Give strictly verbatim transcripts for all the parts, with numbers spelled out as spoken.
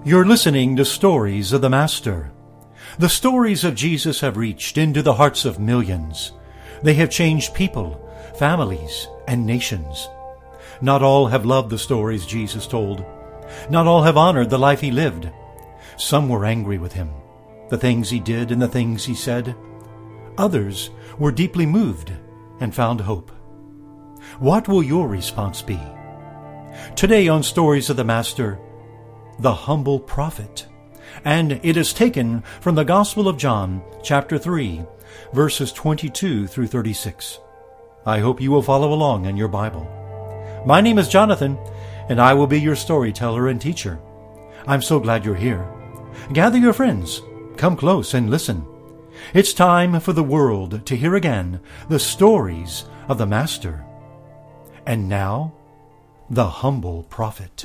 You're listening to Stories of the Master. The stories of Jesus have reached into the hearts of millions. They have changed people, families, and nations. Not all have loved the stories Jesus told. Not all have honored the life he lived. Some were angry with him, the things he did and the things he said. Others were deeply moved and found hope. What will your response be? Today on Stories of the Master, the humble prophet. And it is taken from the Gospel of John, chapter three, verses twenty-two through thirty-six. I hope you will follow along in your Bible. My name is Jonathan, and I will be your storyteller and teacher. I'm so glad you're here. Gather your friends, come close and listen. It's time for the world to hear again the stories of the Master. And now, the humble prophet.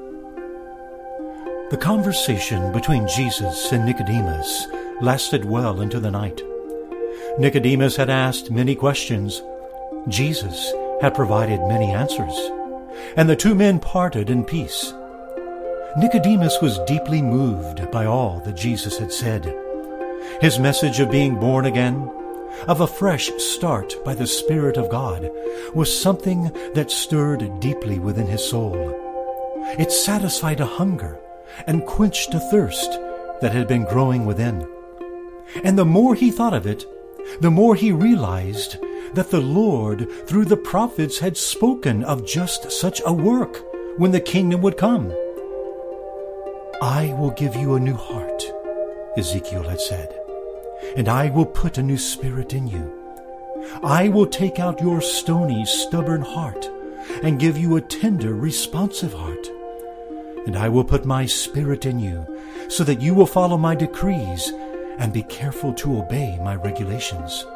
The conversation between Jesus and Nicodemus lasted well into the night. Nicodemus had asked many questions. Jesus had provided many answers, and the two men parted in peace. Nicodemus was deeply moved by all that Jesus had said. His message of being born again, of a fresh start by the Spirit of God, was something that stirred deeply within his soul. It satisfied a hunger and quenched a thirst that had been growing within. And the more he thought of it, the more he realized that the Lord, through the prophets, had spoken of just such a work when the kingdom would come. I will give you a new heart, Ezekiel had said, and I will put a new spirit in you. I will take out your stony, stubborn heart and give you a tender, responsive heart. And I will put my spirit in you so that you will follow my decrees and be careful to obey my regulations.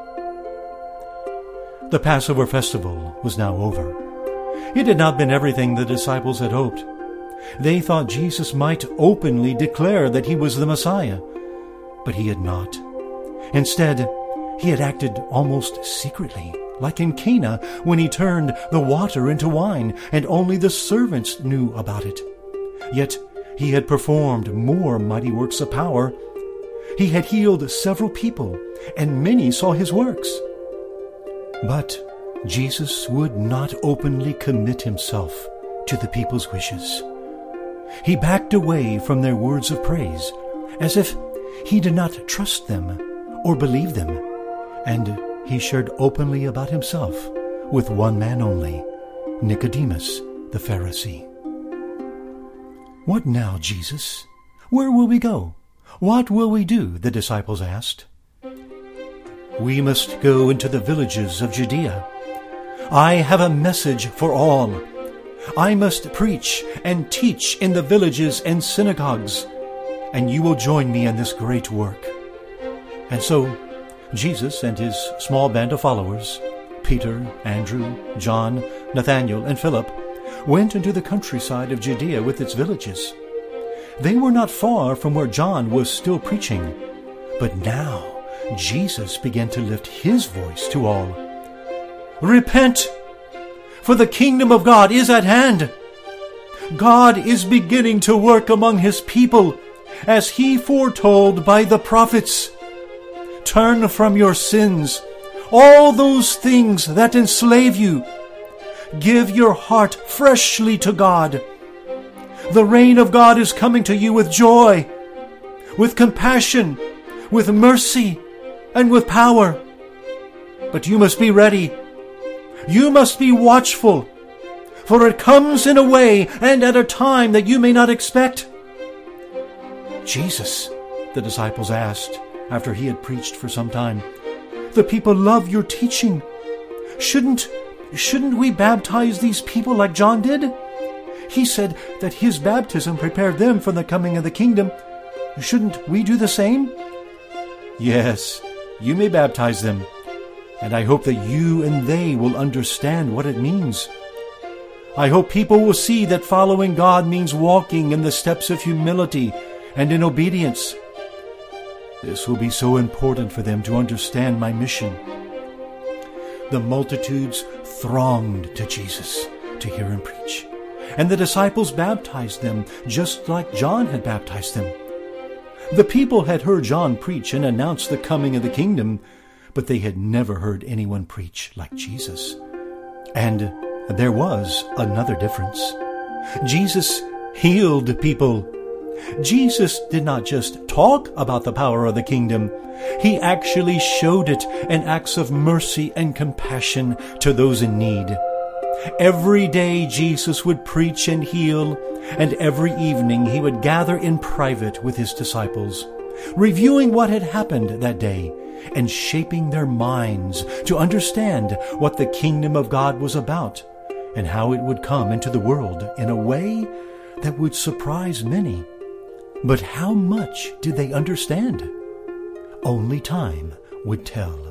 The Passover festival was now over. It had not been everything the disciples had hoped. They thought Jesus might openly declare that he was the Messiah, but he had not. Instead, he had acted almost secretly, like in Cana when he turned the water into wine, and only the servants knew about it. Yet he had performed more mighty works of power. He had healed several people, and many saw his works. But Jesus would not openly commit himself to the people's wishes. He backed away from their words of praise, as if he did not trust them or believe them, and he shared openly about himself with one man only, Nicodemus the Pharisee. What now, Jesus? Where will we go? What will we do? The disciples asked. We must go into the villages of Judea. I have a message for all. I must preach and teach in the villages and synagogues, and you will join me in this great work. And so Jesus and his small band of followers, Peter, Andrew, John, Nathanael, and Philip, went into the countryside of Judea with its villages. They were not far from where John was still preaching, but now Jesus began to lift his voice to all. Repent, for the kingdom of God is at hand. God is beginning to work among his people, as he foretold by the prophets. Turn from your sins, all those things that enslave you. Give your heart freshly to God. The reign of God is coming to you with joy, with compassion, with mercy, and with power. But you must be ready. You must be watchful, for it comes in a way and at a time that you may not expect. Jesus, the disciples asked after he had preached for some time, the people love your teaching. Shouldn't Shouldn't we baptize these people like John did? He said that his baptism prepared them for the coming of the kingdom. Shouldn't we do the same? Yes, you may baptize them, and I hope that you and they will understand what it means. I hope people will see that following God means walking in the steps of humility and in obedience. This will be so important for them to understand my mission. The multitudes thronged to Jesus to hear him preach, and the disciples baptized them, just like John had baptized them. The people had heard John preach and announce the coming of the kingdom, but they had never heard anyone preach like Jesus. And there was another difference. Jesus healed people. Jesus did not just talk about the power of the kingdom. He actually showed it in acts of mercy and compassion to those in need. Every day Jesus would preach and heal, and every evening he would gather in private with his disciples, reviewing what had happened that day and shaping their minds to understand what the kingdom of God was about and how it would come into the world in a way that would surprise many. But how much did they understand? Only time would tell.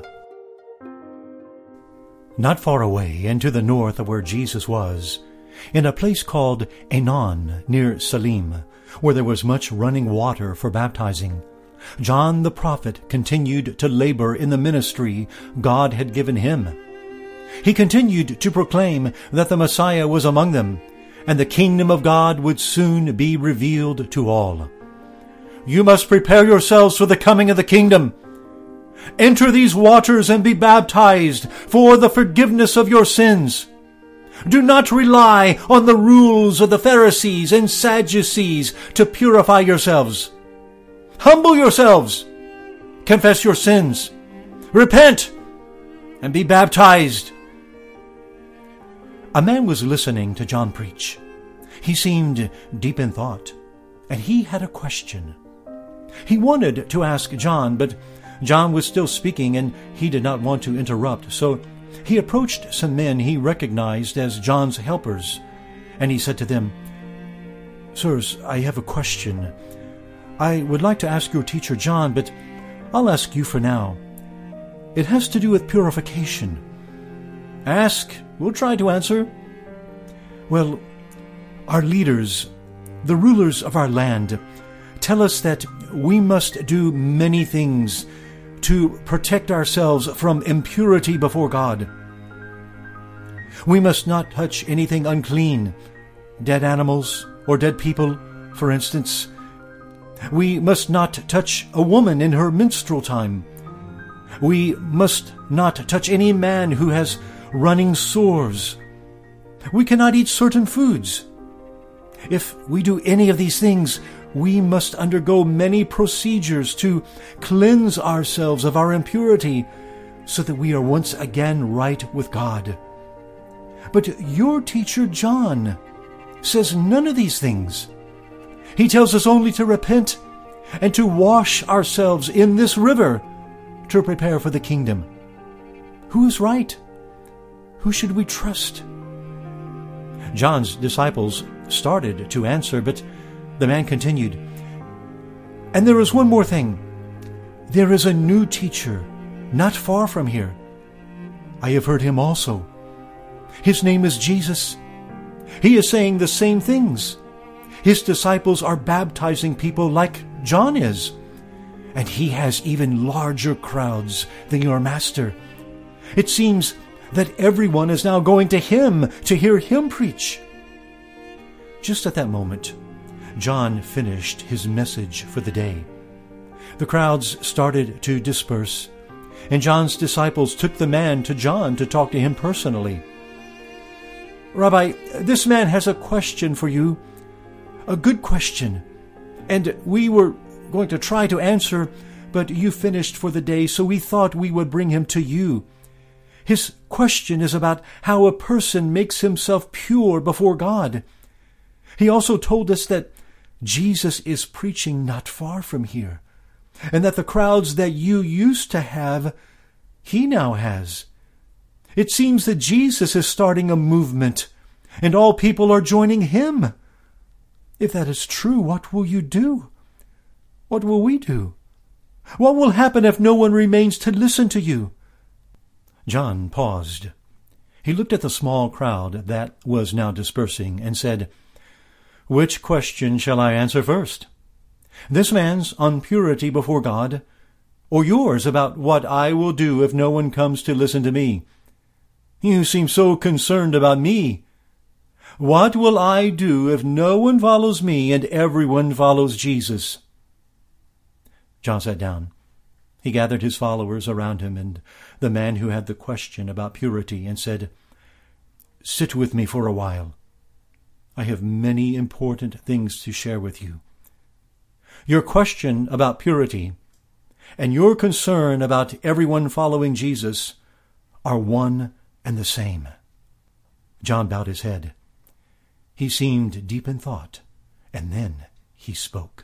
Not far away and to the north of where Jesus was, in a place called Aenon near Salim, where there was much running water for baptizing, John the prophet continued to labor in the ministry God had given him. He continued to proclaim that the Messiah was among them, and the kingdom of God would soon be revealed to all. "You must prepare yourselves for the coming of the kingdom. Enter these waters and be baptized for the forgiveness of your sins. Do not rely on the rules of the Pharisees and Sadducees to purify yourselves. Humble yourselves, confess your sins, repent, and be baptized." A man was listening to John preach. He seemed deep in thought, and he had a question. He wanted to ask John, but John was still speaking, and he did not want to interrupt, so he approached some men he recognized as John's helpers, and he said to them, "Sirs, I have a question. I would like to ask your teacher John, but I'll ask you for now. It has to do with purification." "Ask. We'll try to answer." "Well, our leaders, the rulers of our land, tell us that we must do many things to protect ourselves from impurity before God. We must not touch anything unclean, dead animals or dead people, for instance. We must not touch a woman in her menstrual time. We must not touch any man who has running sores. We cannot eat certain foods. If we do any of these things, we must undergo many procedures to cleanse ourselves of our impurity so that we are once again right with God. But your teacher John says none of these things. He tells us only to repent and to wash ourselves in this river to prepare for the kingdom. Who is right? Who should we trust?" John's disciples started to answer, but the man continued, "And there is one more thing. There is a new teacher not far from here. I have heard him also. His name is Jesus. He is saying the same things. His disciples are baptizing people like John is, and he has even larger crowds than your master. It seems that everyone is now going to him to hear him preach." Just at that moment, John finished his message for the day. The crowds started to disperse, and John's disciples took the man to John to talk to him personally. "Rabbi, this man has a question for you, a good question, and we were going to try to answer, but you finished for the day, so we thought we would bring him to you. His question is about how a person makes himself pure before God. He also told us that Jesus is preaching not far from here, and that the crowds that you used to have, he now has. It seems that Jesus is starting a movement, and all people are joining him. If that is true, what will you do? What will we do? What will happen if no one remains to listen to you?" John paused. He looked at the small crowd that was now dispersing and said, "Which question shall I answer first? This man's on purity before God, or yours about what I will do if no one comes to listen to me? You seem so concerned about me. What will I do if no one follows me and everyone follows Jesus?" John sat down. He gathered his followers around him and the man who had the question about purity and said, "Sit with me for a while. I have many important things to share with you. Your question about purity and your concern about everyone following Jesus are one and the same." John bowed his head. He seemed deep in thought, and then he spoke.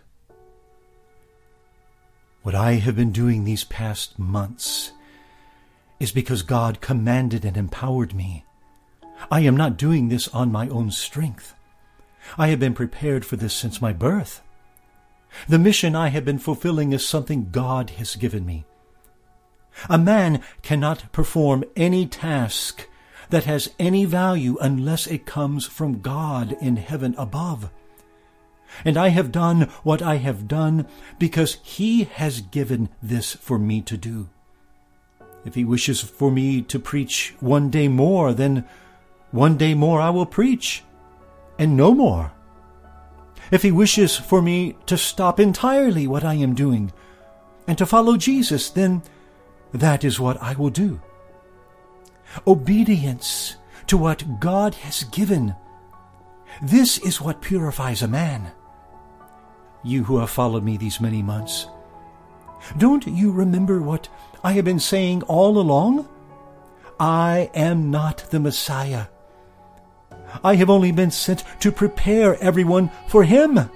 "What I have been doing these past months is because God commanded and empowered me. I am not doing this on my own strength. I have been prepared for this since my birth. The mission I have been fulfilling is something God has given me. A man cannot perform any task that has any value unless it comes from God in heaven above. And I have done what I have done because He has given this for me to do. If He wishes for me to preach one day more, then one day more I will preach, and no more. If He wishes for me to stop entirely what I am doing and to follow Jesus, then that is what I will do. Obedience to what God has given, this is what purifies a man. You who have followed me these many months, don't you remember what I have been saying all along? I am not the Messiah. I have only been sent to prepare everyone for Him.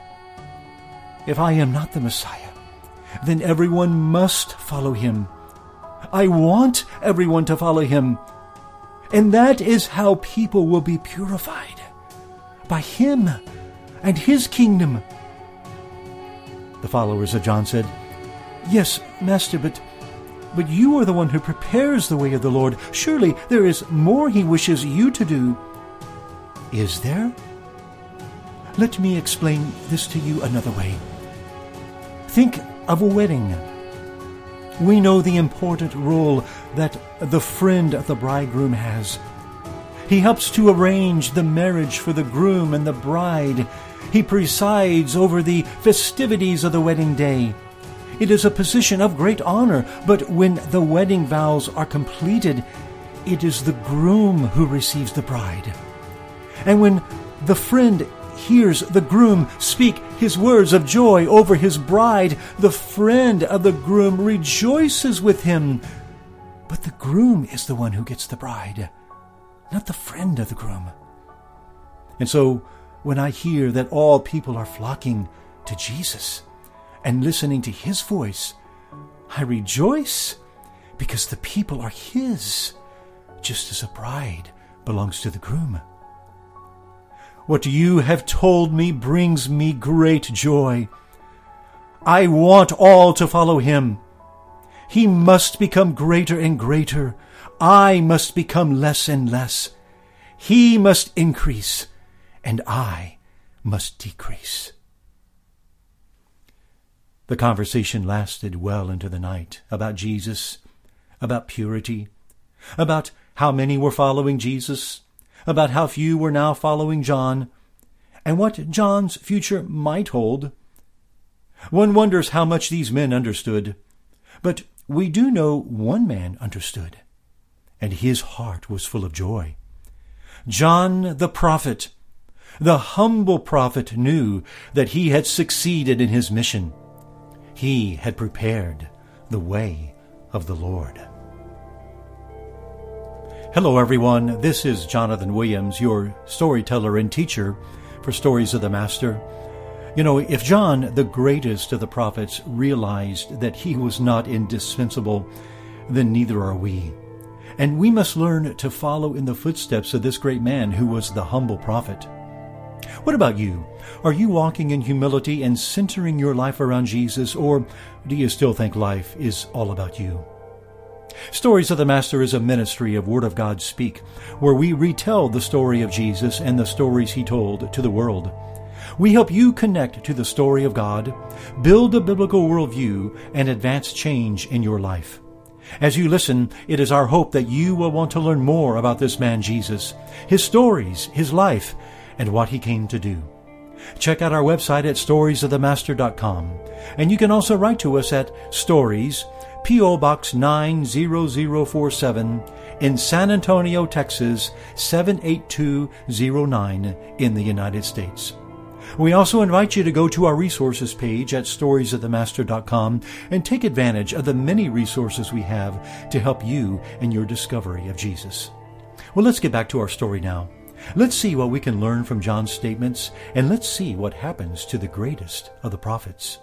If I am not the Messiah, then everyone must follow Him. I want everyone to follow Him. And that is how people will be purified, by Him and His kingdom." The followers of John said, "Yes, Master, but, but you are the one who prepares the way of the Lord. Surely there is more He wishes you to do." "Is there? Let me explain this to you another way. Think of a wedding. We know the important role that the friend of the bridegroom has. He helps to arrange the marriage for the groom and the bride. He presides over the festivities of the wedding day. It is a position of great honor, but when the wedding vows are completed, it is the groom who receives the bride. And when the friend hears the groom speak his words of joy over his bride, the friend of the groom rejoices with him. But the groom is the one who gets the bride, not the friend of the groom. And so, when I hear that all people are flocking to Jesus and listening to His voice, I rejoice because the people are His, just as a bride belongs to the groom. What you have told me brings me great joy. I want all to follow Him. He must become greater and greater. I must become less and less. He must increase, and I must decrease." The conversation lasted well into the night about Jesus, about purity, about how many were following Jesus, about how few were now following John, and what John's future might hold. One wonders how much these men understood, but we do know one man understood, and his heart was full of joy. John the prophet, the humble prophet, knew that he had succeeded in his mission. He had prepared the way of the Lord. Hello, everyone. This is Jonathan Williams, your storyteller and teacher for Stories of the Master. You know, if John, the greatest of the prophets, realized that he was not indispensable, then neither are we. And we must learn to follow in the footsteps of this great man who was the humble prophet. What about you? Are you walking in humility and centering your life around Jesus, or do you still think life is all about you? Stories of the Master is a ministry of Word of God Speak, where we retell the story of Jesus and the stories He told to the world. We help you connect to the story of God, build a biblical worldview, and advance change in your life. As you listen, it is our hope that you will want to learn more about this man Jesus, his stories, his life, and what he came to do. Check out our website at stories of the master dot com, and you can also write to us at Stories, P O. Box nine zero zero four seven, in San Antonio, Texas seven eight two zero nine in the United States. We also invite you to go to our resources page at stories of the master dot com and take advantage of the many resources we have to help you in your discovery of Jesus. Well, let's get back to our story now. Let's see what we can learn from John's statements, and let's see what happens to the greatest of the prophets.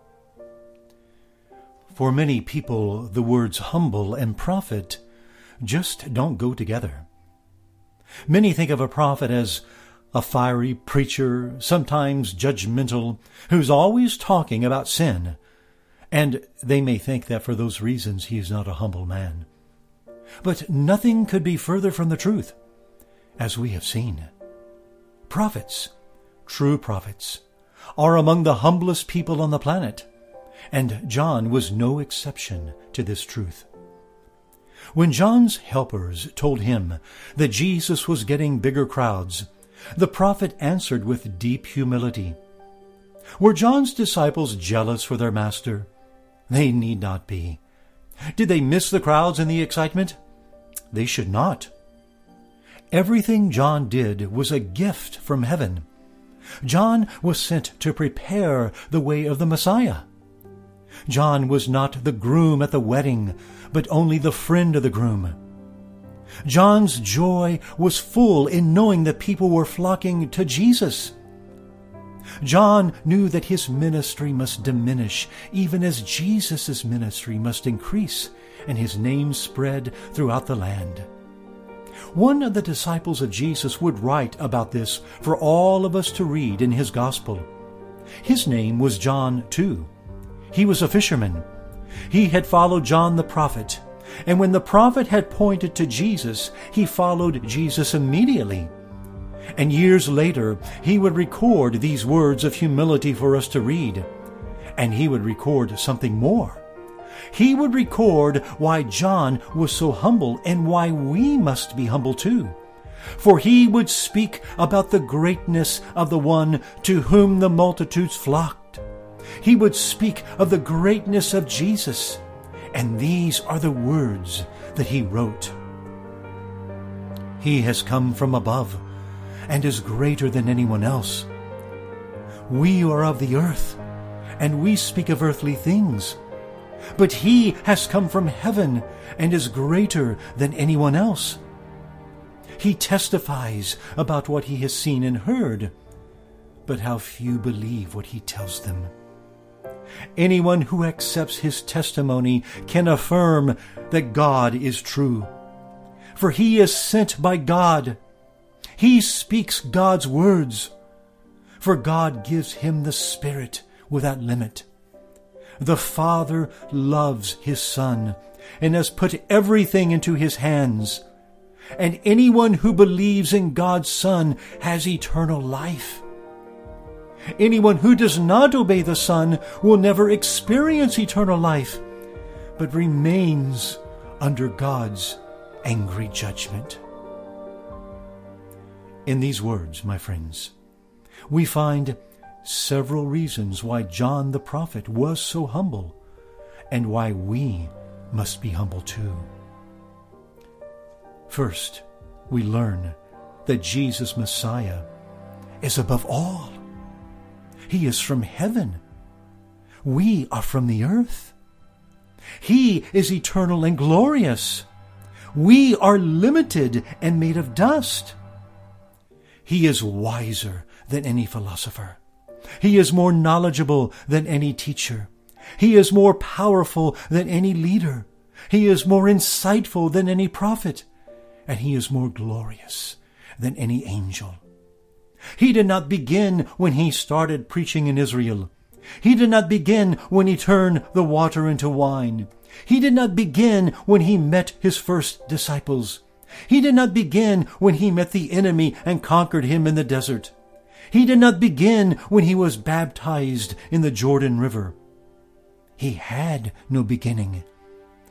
For many people, the words humble and prophet just don't go together. Many think of a prophet as a fiery preacher, sometimes judgmental, who's always talking about sin, and they may think that for those reasons he is not a humble man. But nothing could be further from the truth, as we have seen. Prophets, true prophets, are among the humblest people on the planet, and John was no exception to this truth. When John's helpers told him that Jesus was getting bigger crowds, the prophet answered with deep humility. Were John's disciples jealous for their master? They need not be. Did they miss the crowds and the excitement? They should not. Everything John did was a gift from heaven. John was sent to prepare the way of the Messiah. John was not the groom at the wedding, but only the friend of the groom. John's joy was full in knowing that people were flocking to Jesus. John knew that his ministry must diminish, even as Jesus' ministry must increase, and his name spread throughout the land. One of the disciples of Jesus would write about this for all of us to read in his gospel. His name was John, too. He was a fisherman. He had followed John the prophet, and when the prophet had pointed to Jesus, he followed Jesus immediately. And years later, he would record these words of humility for us to read. And he would record something more. He would record why John was so humble and why we must be humble too. For he would speak about the greatness of the one to whom the multitudes flocked. He would speak of the greatness of Jesus. And these are the words that he wrote. He has come from above and is greater than anyone else. We are of the earth, and we speak of earthly things. But he has come from heaven and is greater than anyone else. He testifies about what he has seen and heard, but how few believe what he tells them. Anyone who accepts his testimony can affirm that God is true, for he is sent by God. He speaks God's words, for God gives him the Spirit without limit. The Father loves his Son and has put everything into his hands, and anyone who believes in God's Son has eternal life. Anyone who does not obey the Son will never experience eternal life, but remains under God's angry judgment. In these words, my friends, we find several reasons why John the prophet was so humble and why we must be humble too. First, we learn that Jesus Messiah is above all. He is from heaven. We are from the earth. He is eternal and glorious. We are limited and made of dust. He is wiser than any philosopher. He is more knowledgeable than any teacher. He is more powerful than any leader. He is more insightful than any prophet. And he is more glorious than any angel. He did not begin when he started preaching in Israel. He did not begin when he turned the water into wine. He did not begin when he met his first disciples. He did not begin when he met the enemy and conquered him in the desert. He did not begin when he was baptized in the Jordan River. He had no beginning.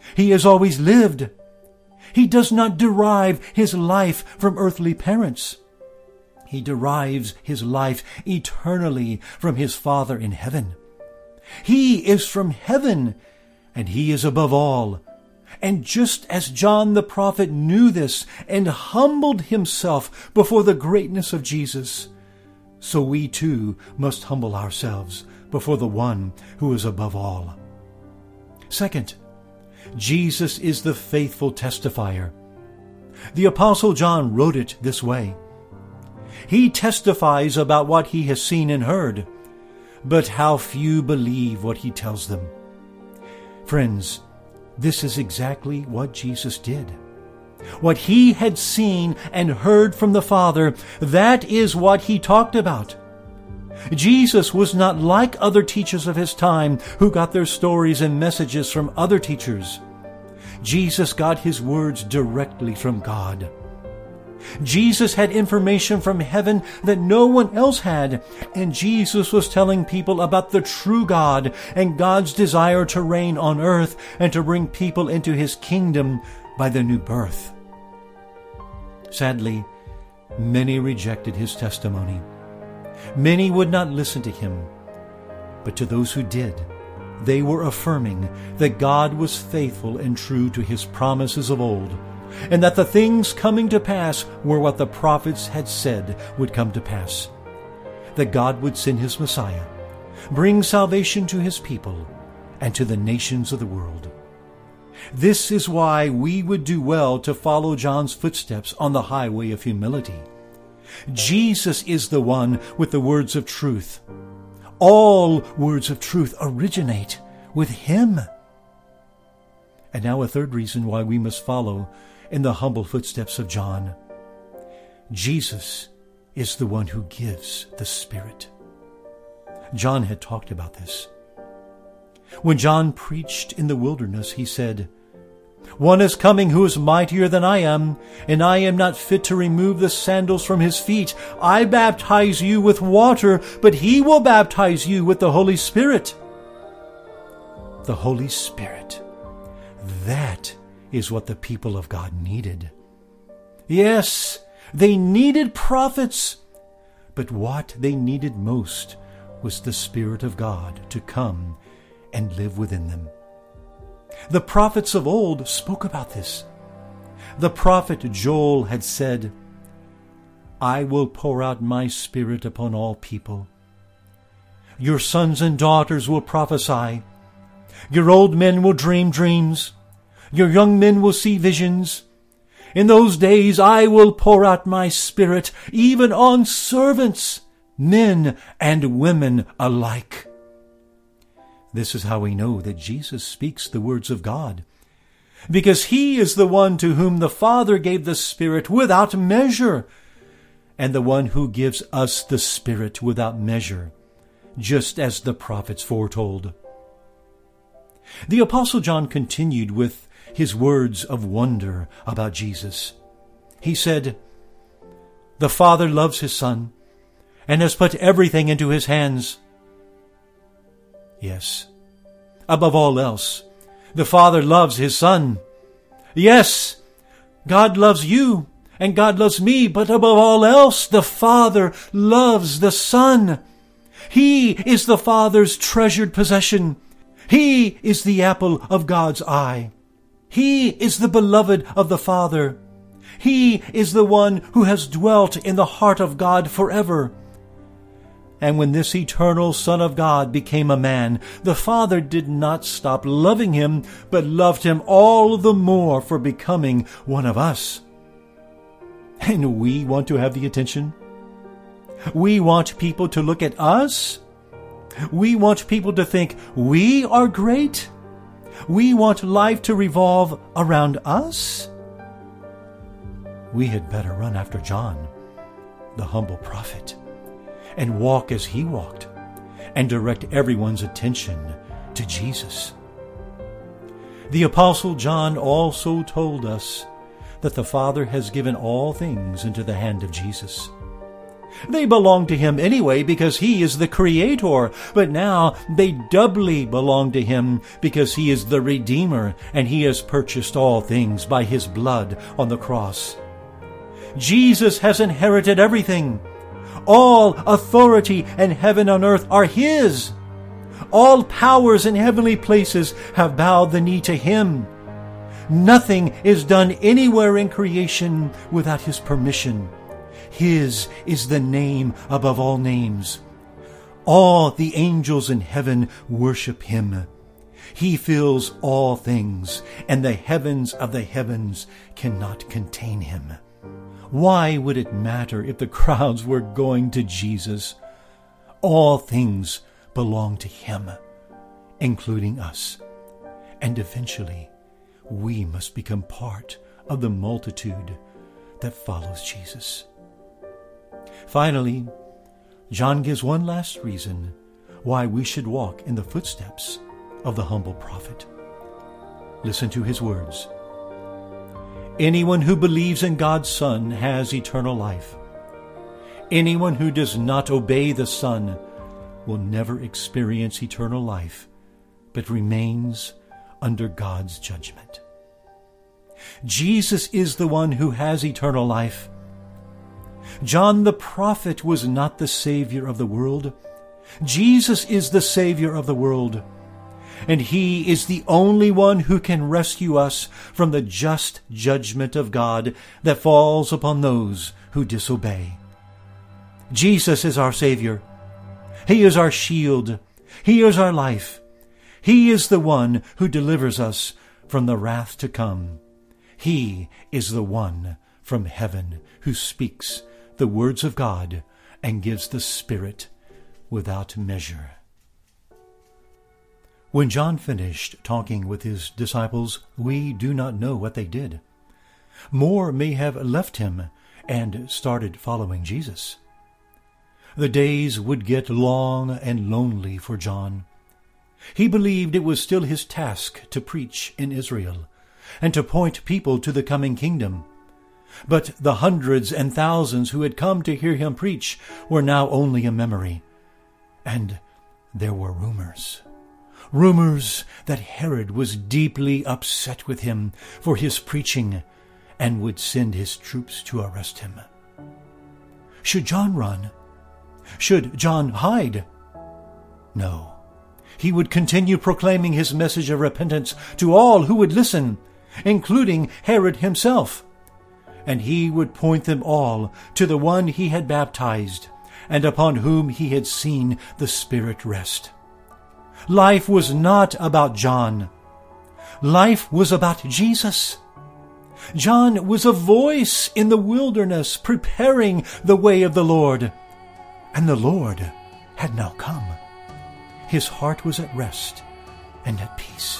He has always lived. He does not derive his life from earthly parents. He derives his life eternally from his Father in heaven. He is from heaven, and he is above all. And just as John the prophet knew this and humbled himself before the greatness of Jesus, so we too must humble ourselves before the one who is above all. Second, Jesus is the faithful testifier. The Apostle John wrote it this way. He testifies about what he has seen and heard, but how few believe what he tells them. Friends, this is exactly what Jesus did. What he had seen and heard from the Father, that is what he talked about. Jesus was not like other teachers of his time who got their stories and messages from other teachers. Jesus got his words directly from God. Jesus had information from heaven that no one else had, and Jesus was telling people about the true God and God's desire to reign on earth and to bring people into his kingdom by the new birth. Sadly, many rejected his testimony. Many would not listen to him, but to those who did, they were affirming that God was faithful and true to his promises of old, and that the things coming to pass were what the prophets had said would come to pass, that God would send his Messiah, bring salvation to his people and to the nations of the world. This is why we would do well to follow John's footsteps on the highway of humility. Jesus is the one with the words of truth. All words of truth originate with him. And now a third reason why we must follow in the humble footsteps of John. Jesus is the one who gives the Spirit. John had talked about this. When John preached in the wilderness, he said, "One is coming who is mightier than I am, and I am not fit to remove the sandals from his feet. I baptize you with water, but he will baptize you with the Holy Spirit." The Holy Spirit. That is what the people of God needed. Yes, they needed prophets, but what they needed most was the Spirit of God to come and live within them. The prophets of old spoke about this. The prophet Joel had said, "I will pour out my Spirit upon all people. Your sons and daughters will prophesy. Your old men will dream dreams. Your young men will see visions. In those days I will pour out my Spirit even on servants, men and women alike." This is how we know that Jesus speaks the words of God, because he is the one to whom the Father gave the Spirit without measure, and the one who gives us the Spirit without measure, just as the prophets foretold. The Apostle John continued with his words of wonder about Jesus. He said, "The Father loves his Son and has put everything into his hands." Yes, above all else, the Father loves his Son. Yes, God loves you and God loves me, but above all else, the Father loves the Son. He is the Father's treasured possession. He is the apple of God's eye. He is the beloved of the Father. He is the one who has dwelt in the heart of God forever. And when this eternal Son of God became a man, the Father did not stop loving him, but loved him all the more for becoming one of us. And we want to have the attention. We want people to look at us. We want people to think we are great. We want life to revolve around us. We had better run after John, the humble prophet, and walk as he walked, and direct everyone's attention to Jesus. The Apostle John also told us that the Father has given all things into the hand of Jesus. They belong to him anyway because he is the Creator, but now they doubly belong to him because he is the Redeemer, and he has purchased all things by his blood on the cross. Jesus has inherited everything. All authority in heaven and earth are his. All powers in heavenly places have bowed the knee to him. Nothing is done anywhere in creation without his permission. His is the name above all names. All the angels in heaven worship him. He fills all things, and the heavens of the heavens cannot contain him. Why would it matter if the crowds were going to Jesus? All things belong to him, including us. And eventually, we must become part of the multitude that follows Jesus. Finally, John gives one last reason why we should walk in the footsteps of the humble prophet. Listen to his words. Anyone who believes in God's Son has eternal life. Anyone who does not obey the Son will never experience eternal life, but remains under God's judgment. Jesus is the one who has eternal life. John the prophet was not the Savior of the world. Jesus is the Savior of the world, and he is the only one who can rescue us from the just judgment of God that falls upon those who disobey. Jesus is our Savior. He is our shield. He is our life. He is the one who delivers us from the wrath to come. He is the one from heaven who speaks the words of God and gives the Spirit without measure. When John finished talking with his disciples, we do not know what they did. More may have left him and started following Jesus. The days would get long and lonely for John. He believed it was still his task to preach in Israel and to point people to the coming kingdom. But the hundreds and thousands who had come to hear him preach were now only a memory. And there were rumors. Rumors that Herod was deeply upset with him for his preaching and would send his troops to arrest him. Should John run? Should John hide? No. He would continue proclaiming his message of repentance to all who would listen, including Herod himself. And he would point them all to the one he had baptized and upon whom he had seen the Spirit rest. Life was not about John. Life was about Jesus. John was a voice in the wilderness preparing the way of the Lord. And the Lord had now come. His heart was at rest and at peace.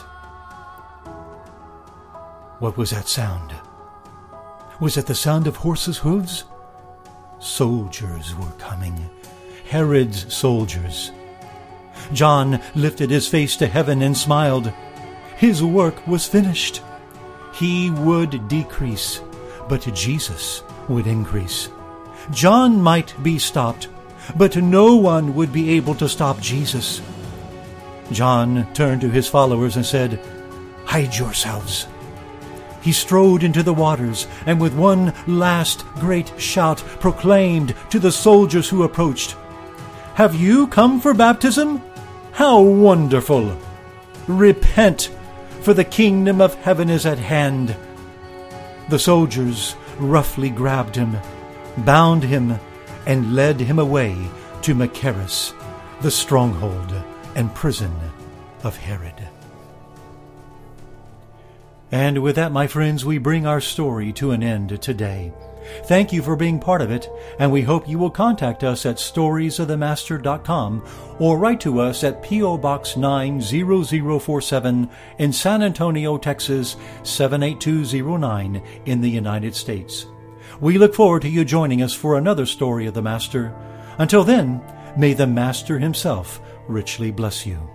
What was that sound? Was it the sound of horses' hooves? Soldiers were coming. Herod's soldiers. John lifted his face to heaven and smiled. His work was finished. He would decrease, but Jesus would increase. John might be stopped, but no one would be able to stop Jesus. John turned to his followers and said, "Hide yourselves." He strode into the waters and with one last great shout proclaimed to the soldiers who approached, "Have you come for baptism? How wonderful! Repent, for the kingdom of heaven is at hand." The soldiers roughly grabbed him, bound him, and led him away to Machaerus, the stronghold and prison of Herod. And with that, my friends, we bring our story to an end today. Thank you for being part of it, and we hope you will contact us at stories of the master dot com or write to us at P O. Box nine zero zero four seven in San Antonio, Texas seven eight two zero nine in the United States. We look forward to you joining us for another story of the Master. Until then, may the Master himself richly bless you.